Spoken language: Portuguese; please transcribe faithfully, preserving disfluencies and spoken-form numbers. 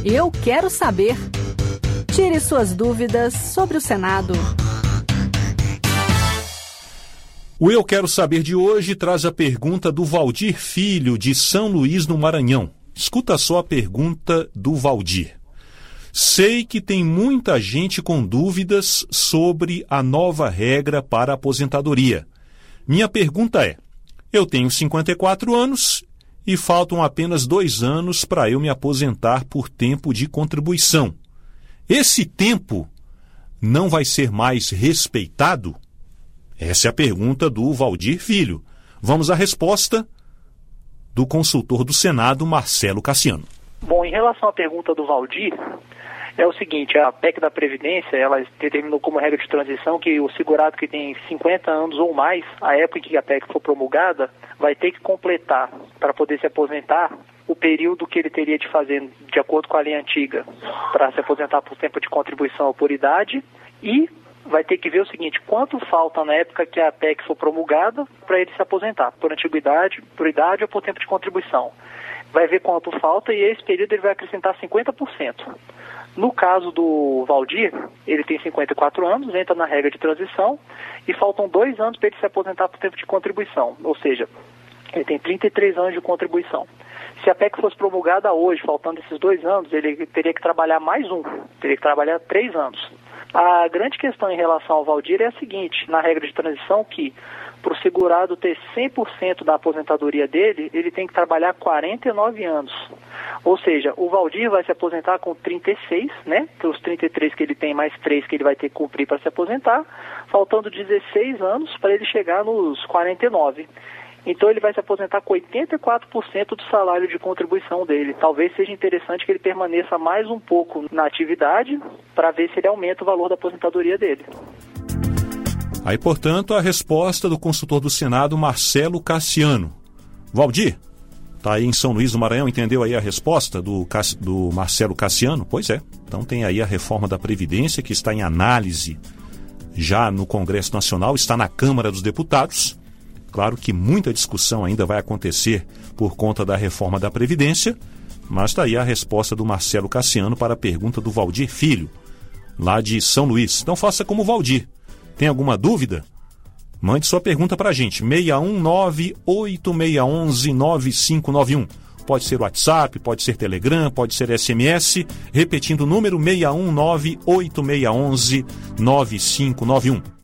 Eu Quero Saber. Tire suas dúvidas sobre o Senado. O Eu Quero Saber de hoje traz a pergunta do Valdir Filho, de São Luís, no Maranhão. Escuta só a pergunta do Valdir. Sei que tem muita gente com dúvidas sobre a nova regra para a aposentadoria. Minha pergunta é, eu tenho cinquenta e quatro anos e faltam apenas dois anos para eu me aposentar por tempo de contribuição. Esse tempo não vai ser mais respeitado? Essa é a pergunta do Valdir Filho. Vamos à resposta do consultor do Senado, Marcelo Cassiano. Bom, em relação à pergunta do Valdir, é o seguinte, a P E C da Previdência, ela determinou como regra de transição que o segurado que tem cinquenta anos ou mais, a época em que a P E C for promulgada, vai ter que completar, para poder se aposentar, o período que ele teria de fazer, de acordo com a lei antiga, para se aposentar por tempo de contribuição ou por idade, e vai ter que ver o seguinte, quanto falta na época que a P E C for promulgada para ele se aposentar, por antiguidade, por idade ou por tempo de contribuição. Vai ver quanto falta e esse período ele vai acrescentar cinquenta por cento. No caso do Valdir, ele tem cinquenta e quatro anos, entra na regra de transição e faltam dois anos para ele se aposentar por tempo de contribuição, ou seja, ele tem trinta e três anos de contribuição. Se a P E C fosse promulgada hoje, faltando esses dois anos, ele teria que trabalhar mais um, teria que trabalhar três anos. A grande questão em relação ao Valdir é a seguinte, na regra de transição, que para o segurado ter cem por cento da aposentadoria dele, ele tem que trabalhar quarenta e nove anos. Ou seja, o Valdir vai se aposentar com trinta e seis, né? Que os trinta e três que ele tem, mais três que ele vai ter que cumprir para se aposentar, faltando dezesseis anos para ele chegar nos quarenta e nove. Então ele vai se aposentar com oitenta e quatro por cento do salário de contribuição dele. Talvez seja interessante que ele permaneça mais um pouco na atividade para ver se ele aumenta o valor da aposentadoria dele. Aí, portanto, a resposta do consultor do Senado, Marcelo Cassiano. Valdir, está aí em São Luís do Maranhão, entendeu aí a resposta do, do Marcelo Cassiano? Pois é, então tem aí a reforma da Previdência que está em análise já no Congresso Nacional, está na Câmara dos Deputados. Claro que muita discussão ainda vai acontecer por conta da reforma da Previdência, mas está aí a resposta do Marcelo Cassiano para a pergunta do Valdir Filho, lá de São Luís. Então faça como o Valdir. Tem alguma dúvida? Mande sua pergunta para a gente, seis um nove, oito seis um um, nove cinco nove um. Pode ser WhatsApp, pode ser Telegram, pode ser S M S, repetindo o número seis um nove, oito seis um um, nove cinco nove um.